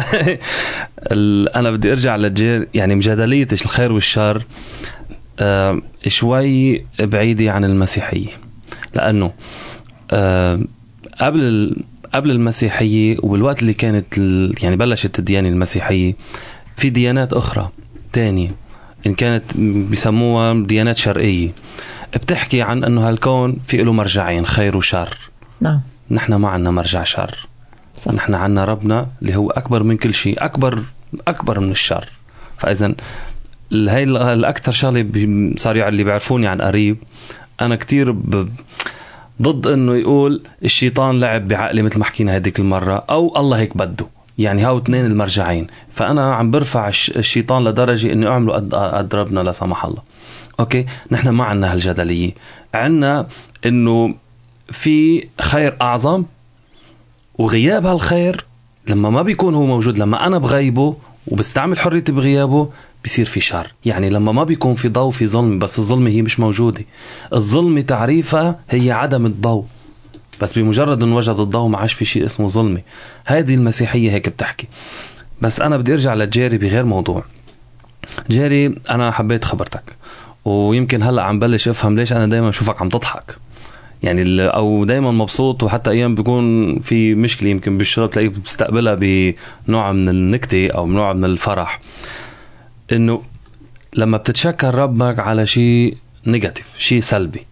أنا بدي أرجع للجير، يعني مجادلية الخير والشر آه شوي بعيدة عن المسيحية، لأنه آه قبل ال... قبل المسيحية والوقت اللي كانت ال... يعني بلشت الديانة المسيحية، في ديانات أخرى تانية إن كانت بيسموها ديانات شرقية بتحكي عن أنه هالكون في له مرجعين خير وشر. نعم. نحن ما عنا مرجع شر. صح. نحن عنا ربنا اللي هو أكبر من كل شيء، أكبر أكبر من الشر. فإذن هاي الأكثر شغلة صار يعني اللي بيعرفوني عن قريب، أنا كتير ب... ضد أنه يقول الشيطان لعب بعقلي مثل ما حكينا هذيك المرة، أو الله هيك بده، يعني هاو اثنين المرجعين. فأنا عم برفع الشيطان لدرجة أنه أعمله قد ربنا لا سمح الله. أوكي، نحن ما عنا هالجدلية، عنا أنه في خير أعظم، وغياب هالخير لما ما بيكون هو موجود، لما أنا بغيبه وبستعمل حريتي بغيابه بيصير في شر. يعني لما ما بيكون في ضوء في ظلم، بس الظلمة هي مش موجودة. الظلمة تعريفها هي عدم الضوء، بس بمجرد أن وجد الضوء ما عاش في شيء اسمه ظلمة. هذه المسيحية هيك بتحكي. بس أنا بدي أرجع لجيري بغير موضوع. جيري، أنا حبيت خبرتك، ويمكن هلأ عم بلش أفهم ليش أنا دايما أشوفك عم تضحك، يعني أو دايما مبسوط، وحتى أيام بيكون في مشكلة يمكن بالشغل تلاقيك بتستقبلها بنوع من النكتة أو نوع من الفرح. إنه لما بتتشكر ربك على شيء نيجاتيف، شيء سلبي،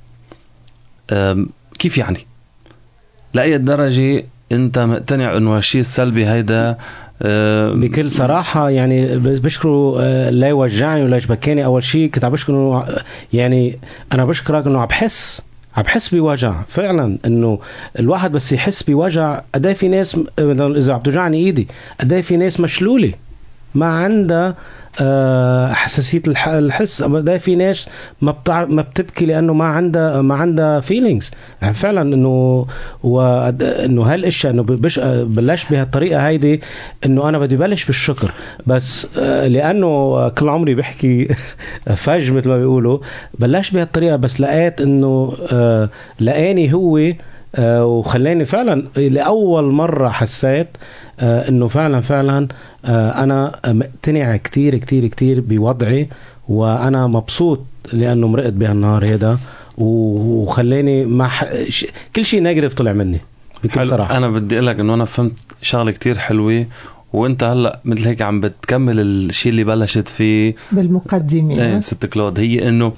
كيف يعني؟ لأي درجة أنت مقتنع إنه الشيء السلبي هيدا؟ بكل صراحة يعني بشكره، لا يوجعني ولا يشبكيني. أول شيء كنت بشكره، يعني أنا بشكرك إنه عم بحس عم بحس بوجع فعلا. إنه الواحد بس يحس بوجع، أداي في ناس إذا عم توجعني إيدي، أداي في ناس مشلولة ما عندها حساسية الحس، أداي في ناس ما بتع... ما بتبكي لأنه ما عندها ما عندها feelings. يعني فعلا إنه وإنه هالإشياء إنه بش... بلش بهالطريقة هيدي، إنه أنا بدي بلش بالشكر بس لأنه كل عمري بحكي فج مثل ما بيقولوا، بلش بهالطريقة بس لقيت إنه لقاني هو وخلاني فعلا لأول مرة حسيت إنه فعلا فعلا أنا مقتنع كتير كتير كتير بوضعي، وأنا مبسوط لأنه مرقت بهالنهار هذا، وخلاني مع كل شيء نيجاتيف طلع مني بكل صراحة. أنا بدي أقول لك إنه أنا فهمت شغلة كتير حلوة، وأنت هلأ مثل هيك عم بتكمل الشيء اللي بلشت فيه بالمقدمة. ايه ست كلود، هي إنه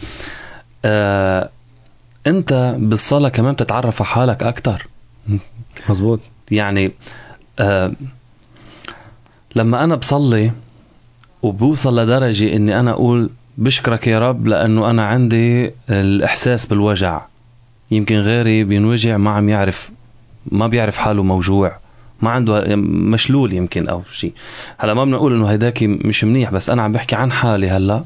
آه أنت بالصلاة كمان بتتعرف على حالك أكتر. مظبوط. يعني آه لما أنا بصلي وبوصل لدرجة إني أنا أقول بشكرك يا رب لأنه أنا عندي الإحساس بالوجع، يمكن غيري بينوجع ما عم يعرف، ما بيعرف حاله موجوع، ما عنده مشلول يمكن أو شيء. هلا ما بنقول إنه هيداكي مش منيح، بس أنا عم بحكي عن حالي هلا.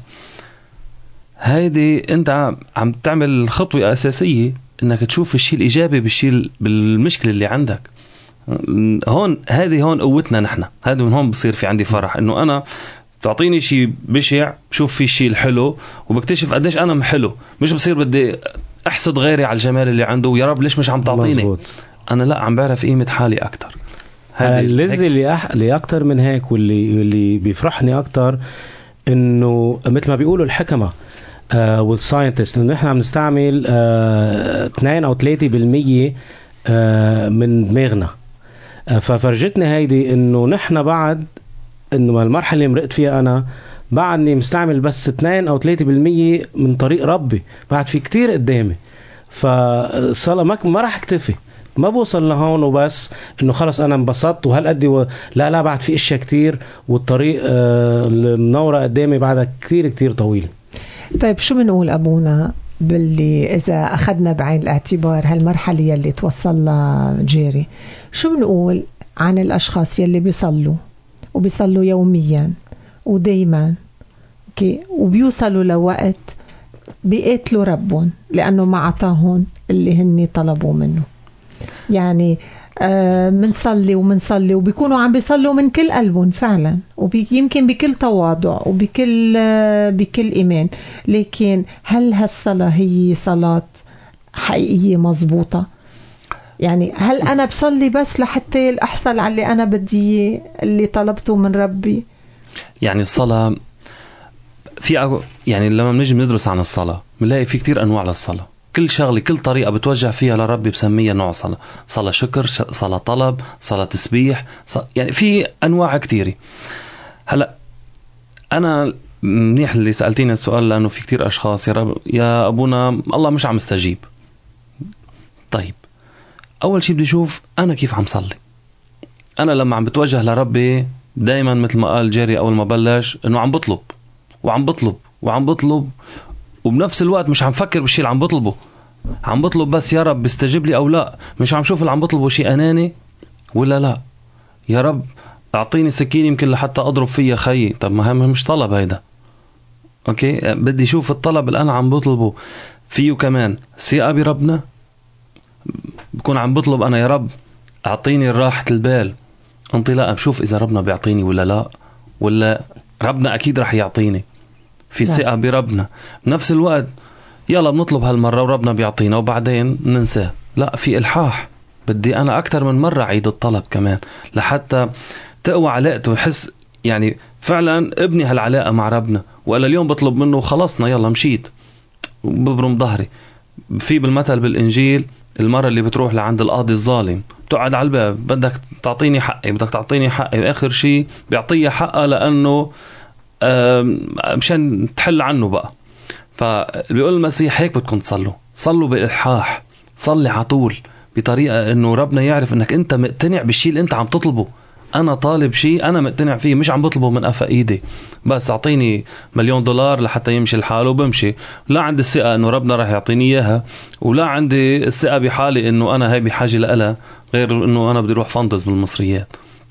هيدي أنت عم تعمل خطوة أساسية إنك تشوف الشيء الإيجابي بالشيء بالمشكلة اللي عندك. هون هذه هون قوتنا نحن، هذا من هون بصير في عندي فرح إنه أنا تعطيني شيء بشع شوف في شيء الحلو وبكتشف قديش أنا محلو، مش بصير بدي أحسد غيري على الجمال اللي عنده ويا رب ليش مش عم تعطيني. مزبوط. أنا لا عم بعرف قيمة حالي أكتر. اللذة اللي أح... اللي أكتر من هيك واللي اللي بيفرحني أكتر إنه مثل ما بيقولوا الحكمة آه والساينتست إنه إحنا عم نستعمل آه اثنين أو ثلاثة بالمية آه من دماغنا. آه ففرجتني هيدي إنه نحن بعد إنه المرحلة اللي مرقت فيها أنا بعدني مستعمل بس اثنين أو ثلاثة بالمية من طريق ربي، بعد في كتير قدامي. فالصلاة ما ما راح اكتفي، ما بوصل لهون وبس إنه خلص أنا انبسطت وهالقدي و... لا لا بعد في إشياء كتير، والطريق آه المنورة قدامي بعدها كتير كتير طويل. طيب شو بنقول أبونا باللي إذا أخذنا بعين الاعتبار هالمرحلة يلي توصل لها جيري، شو بنقول عن الأشخاص يلي بيصلوا وبيصلوا يوميا ودايما اوكي وبيوصلوا لوقت بيقتلوا ربهم لأنه ما عطاهم اللي هني طلبوا منه؟ يعني آه منصلي ومنصلي وبيكونوا عم بيصلوا من كل قلبهم فعلا، ويمكن بكل تواضع وبكل آه بكل إيمان، لكن هل هالصلاة هي صلاة حقيقية مزبوطة؟ يعني هل أنا بصلي بس لحتى أحصل على اللي أنا بدي اللي طلبته من ربي؟ يعني الصلاة في يعني لما بنيجي بندرس عن الصلاة بنلاقي في كتير أنواع للصلاة. كل شغلة كل طريقة بتوجه فيها لربي بسميها نوع صلاة. صلاة شكر، صلاة طلب، صلاة تسبيح، يعني في أنواع كتيرة. هلأ أنا منيح اللي سألتيني السؤال لأنه في كتير أشخاص يا رب يا أبونا الله مش عم استجيب. طيب أول شيء بدي أشوف أنا كيف عم صلي. أنا لما عم بتوجه لربي دايما مثل ما قال جيري أول ما بلش إنه عم بطلب وعم بطلب وعم بطلب وبنفس الوقت مش عم فكر بالشيء اللي عم بطلبه. عم بطلب بس يا رب بيستجيب لي أو لا. مش عم شوف اللي عم بطلبه شيء أناني ولا لا. يا رب أعطيني سكين يمكن لحتى أضرب فيها خيي. طب ما هم مش طلب هيدا. أوكي بدي أشوف الطلب اللي أنا عم بطلبه فيه كمان ثقة بربنا. بكون عم بطلب أنا يا رب أعطيني راحة البال انطلاقا بشوف إذا ربنا بيعطيني ولا لا، ولا ربنا أكيد رح يعطيني في ثقة بربنا. بنفس الوقت يلا بنطلب هالمرة وربنا بيعطينا وبعدين ننساه. لا، في إلحاح. بدي أنا أكتر من مرة عيد الطلب كمان لحتى تقوى علاقته ويحس يعني فعلا ابني هالعلاقة مع ربنا. وقال اليوم بطلب منه وخلصنا يلا مشيت وببرم ظهري. في بالمثل بالإنجيل المرة اللي بتروح لعند القاضي الظالم تقعد على الباب بدك تعطيني حقي بدك تعطيني حقي وآخر شيء بيعطيها حقها لأنه مشان تحل عنه بقى. فبيقول المسيح هيك بدكم تصلوا، صلوا بإلحاح، صلي عطول بطريقة انه ربنا يعرف انك انت مقتنع بالشيء اللي انت عم تطلبه. انا طالب شيء انا مقتنع فيه، مش عم بطلبه من قفا ايدي بس اعطيني مليون دولار لحتى يمشي الحال وبمشي. لا عندي الثقة انه ربنا راح يعطيني اياها، ولا عندي الثقة بحالي انه انا هاي بحاجة لها، غير انه انا بدي اروح فندز بالمصريات.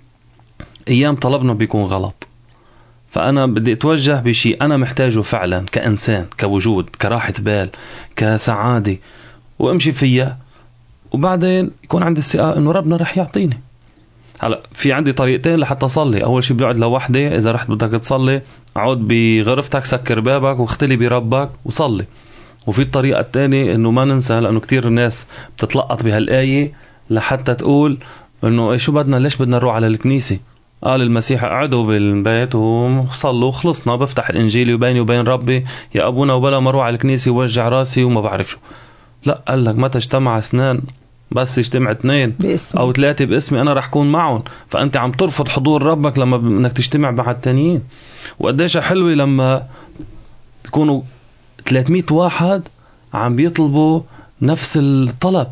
ايام طلبنا بيكون غلط. فأنا بدي أتوجه بشيء أنا محتاجه فعلا كإنسان، كوجود، كراحة بال، كسعادة، وأمشي فيها وبعدين يكون عندي الثقة إنه ربنا رح يعطيني. هلا في عندي طريقتين لحتى أصلي. أول شيء بيقعد لوحدي، إذا رحت بدك تصلي عود بغرفتك سكر بابك واختلي بربك وصلي. وفي الطريقة الثانية إنه ما ننسى، لأنه كتير الناس بتتلقط بهالآية لحتى تقول إنه إيه شو بدنا ليش بدنا نروح على الكنيسة. قال المسيح قعدوا بالبيت وصلوا وخلصنا، بفتح الإنجيل وبيني وبين ربي يا أبونا وبلا ما أروح على الكنيسة ووجع راسي وما بعرف شو. لا، قال لك ما تجتمع اثنان بس يجتمع اثنين باسمي. أو ثلاثة باسمي أنا رح كون معهم. فأنت عم ترفض حضور ربك لما بدك تجتمع مع التانيين. وقديش حلوة لما بيكونوا ثلاثمية واحد عم بيطلبوا نفس الطلب.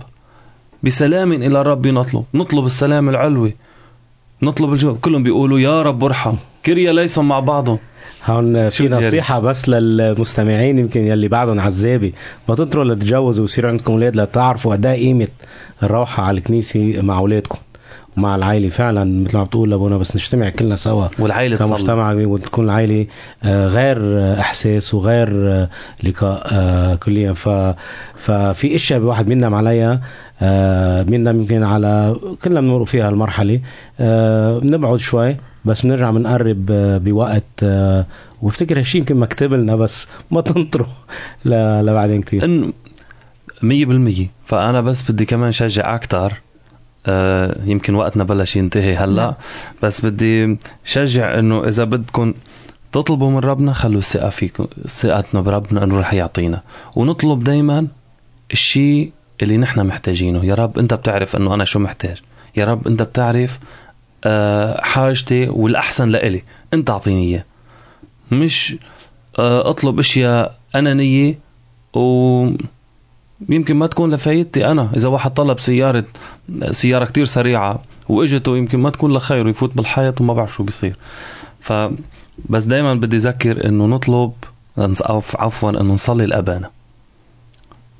بسلام إلى ربي نطلب نطلب السلام العلوي، نطلب الجواب. كلهم بيقولوا يا رب ارحم كريا ليسوا مع بعضهم. هون في نصيحة بس للمستمعين يمكن يلي بعدهم عزابي، ما تنطروا لتتجوزوا ويصير عندكم أولاد لتعرفوا قد ايه قيمة الروحة على الكنيسة مع أولادكم ومع العائلة. فعلا مثل ما بتقول لابونا بس نجتمع كلنا سوا والعائلة كمجتمع وتكون العائلة غير إحساس وغير لقاء كليا. ففي اشياء بواحد بيندم عليها، بيندم يمكن على كلنا بنمر فيها المرحلة، بنبعد شوي بس بنرجع بنقرب بوقت. وافتكر هالشي يمكن مكتب لنا بس ما تنطروا لبعدين كتير مية بالمية. فأنا بس بدي كمان شجع أكتر. آه يمكن وقتنا بلش ينتهي هلأ م. بس بدي شجع إنه إذا بدكم تطلبوا من ربنا خلوا الثقة فيكم، ثقتنا بربنا إنه رح يعطينا. ونطلب دايما الشيء اللي نحن محتاجينه. يا رب أنت بتعرف إنه أنا شو محتاج. يا رب أنت بتعرف أه حاجتي والأحسن لإلي، أنت أعطيني إياه. مش أه أطلب أشياء أنانية ويمكن ما تكون لفايدتي أنا. إذا واحد طلب سيارة سيارة كتير سريعة وإجته يمكن ما تكون لخير ويفوت بالحياة وما بعرف شو بيصير. فبس دايما بدي أذكر إنه نطلب عفوا إنه نصلي لأبانا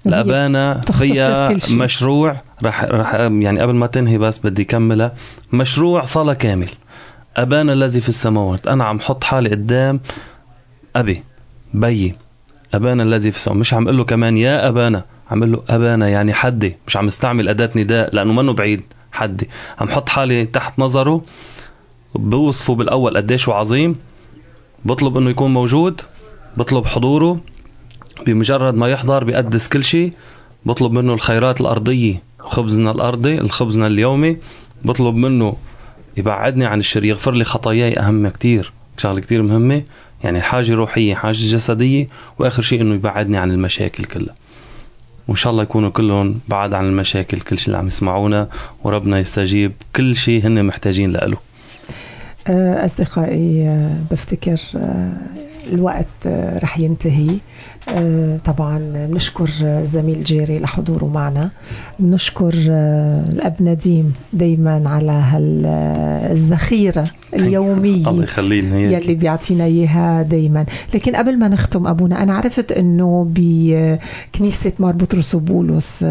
الأبانة فيها مشروع رح, رح يعني قبل ما تنهي بس بدي كملها. مشروع صلاة كامل. أبانا الذي في السماوات، أنا عم حط حالي قدام أبي بيي أبانا الذي في السماوات، مش عم قل له كمان يا أبانا، عم قل له أبانا يعني حدي، مش عم استعمل أداة نداء لأنه منه بعيد، حدي عم حط حالي تحت نظره، بوصفه بالأول قديش عظيم، بطلب أنه يكون موجود، بطلب حضوره، بمجرد ما يحضر بيقدس كل شيء، بطلب منه الخيرات الأرضية، خبزنا الأرضي الخبزنا اليومي، بطلب منه يبعدني عن الشر، يغفر لي خطاياي، أهم كتير شغلة كتير مهمة، يعني حاجة روحية حاجة جسدية، وآخر شيء أنه يبعدني عن المشاكل كلها. وإن شاء الله يكونوا كلهم بعد عن المشاكل كل شيء اللي عم يسمعونا، وربنا يستجيب كل شيء هن محتاجين لأله. أصدقائي بفتكر الوقت رح ينتهي. طبعا نشكر زميل جيري لحضوره معنا، نشكر الأب نديم دايما على هالذخيرة اليومية يلي بيعطينا إياها دايما. لكن قبل ما نختم أبونا، أنا عرفت أنه بكنيسة مار بطرس وبولس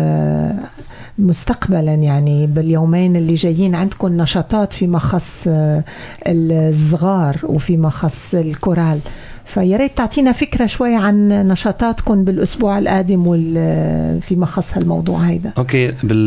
مستقبلا يعني باليومين اللي جايين عندكم نشاطات فيما خص الصغار وفيما خص الكورال، فياريت تعطينا فكرة شوي عن نشاطاتكم بالأسبوع القادم فيما خص هالموضوع هيدا. أوكي،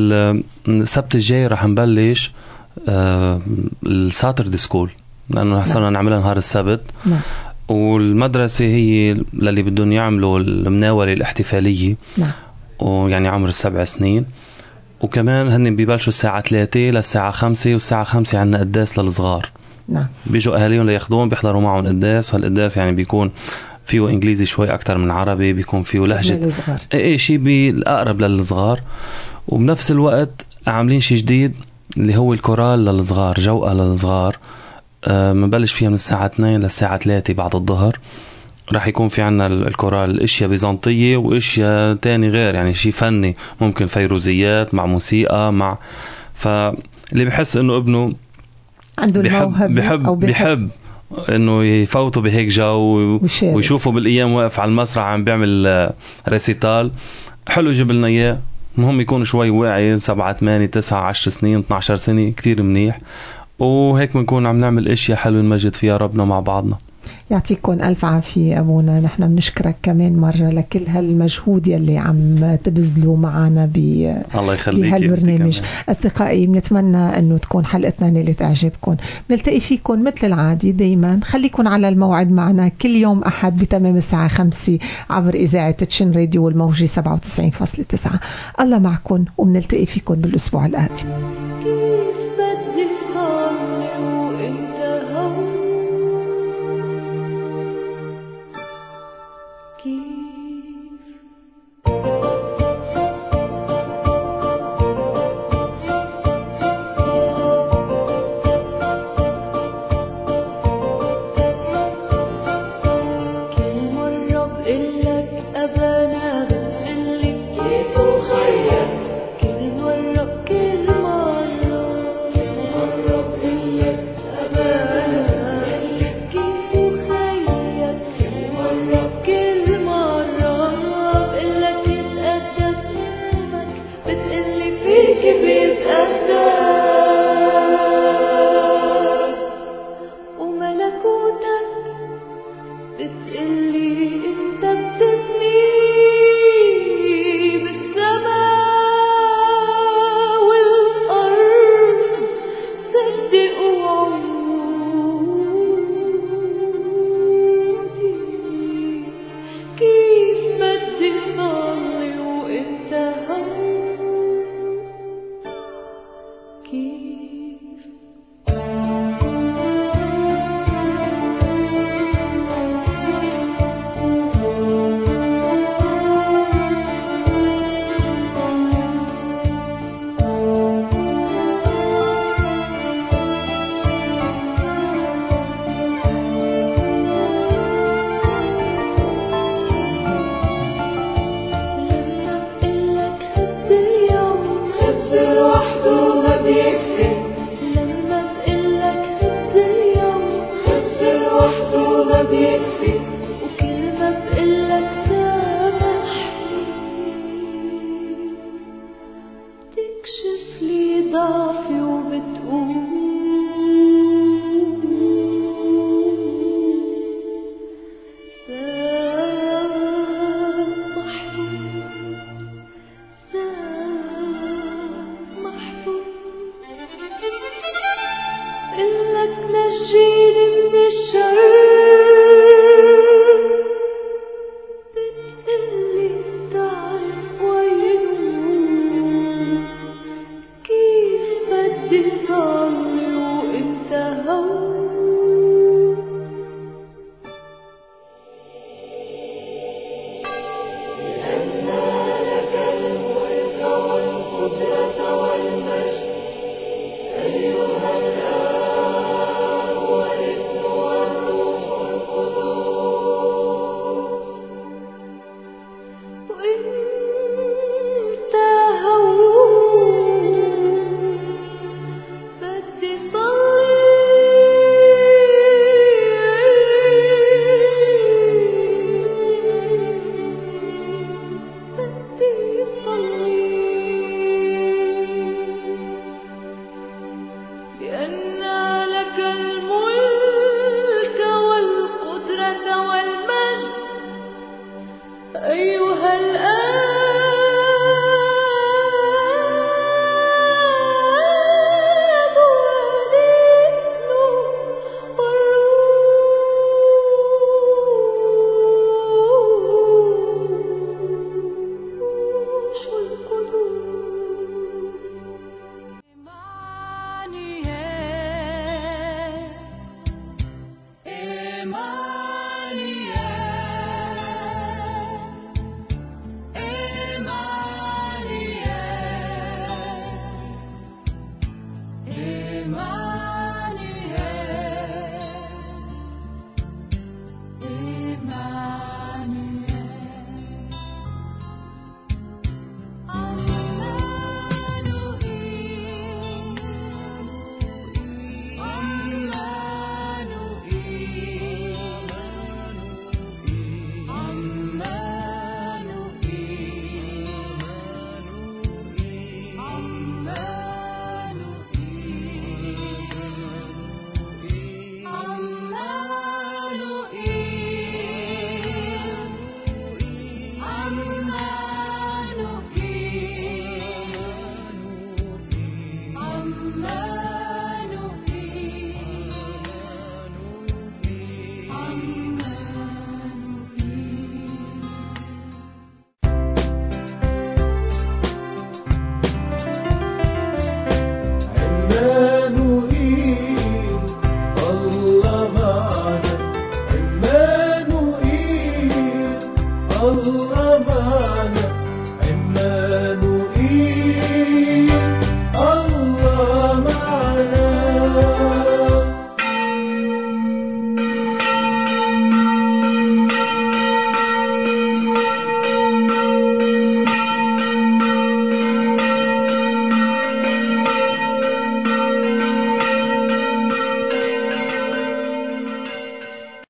بالسبت الجاي رح نبلش آه الساتردي سكول، لأنه حصلنا نعملها نهار السبت. نعم. والمدرسة هي للي بدهم يعملوا المناولة الاحتفالية. نعم. ويعني عمر السبع سنين، وكمان هن بيبلشوا الساعة ثلاثة للساعة خمسة، والساعة خمسة عنا قداس للصغار. نعم. بيجوا أهاليهم لياخدوهم، بيحضروا معهم قداس، والقداس يعني بيكون فيه إنجليزي شوي أكتر من عربي، بيكون فيه لهجة ايه شيء بالأقرب للصغار. وبنفس الوقت عاملين شيء جديد اللي هو الكورال للصغار، جوقة للصغار، آه منبلش فيها من الساعة اثنين للساعة ثلاثة بعد الظهر. راح يكون في عنا الكورال اشياء بيزنطية واشياء تاني غير، يعني شيء فني، ممكن فيروزيات مع موسيقى مع، فاللي بحس انه ابنه عنده الموهبة بيحب, أو بيحب, بيحب انه يفوتوا بهيك جو ويشوفوا بالايام واقف على المسرح عم بيعمل ريسيتال حلو، يجيب لنا اياه. مهم يكون شوي واعي، سبعة ثمانية تسعة عشر سنين اثني عشر سنة، كتير منيح. وهيك بنكون عم نعمل اشياء حلوة نمجد فيها ربنا مع بعضنا. يعطيكم ألف عافية أبونا، نحن بنشكرك كمان مرة لكل هالمجهود يلي عم تبذلوا معنا بهالبرنامج. أصدقائي، بنتمنى أنه تكون حلقتنا نالت إعجابكم. نلتقي فيكم مثل العادي دايما، خليكن على الموعد معنا كل يوم أحد بتمام الساعة خمسة عبر إذاعة تشين راديو والموجة سبعة وتسعين فاصلة تسعة. الله معكم، وبنلتقي فيكم بالأسبوع القادم. وملكوتك بتقلي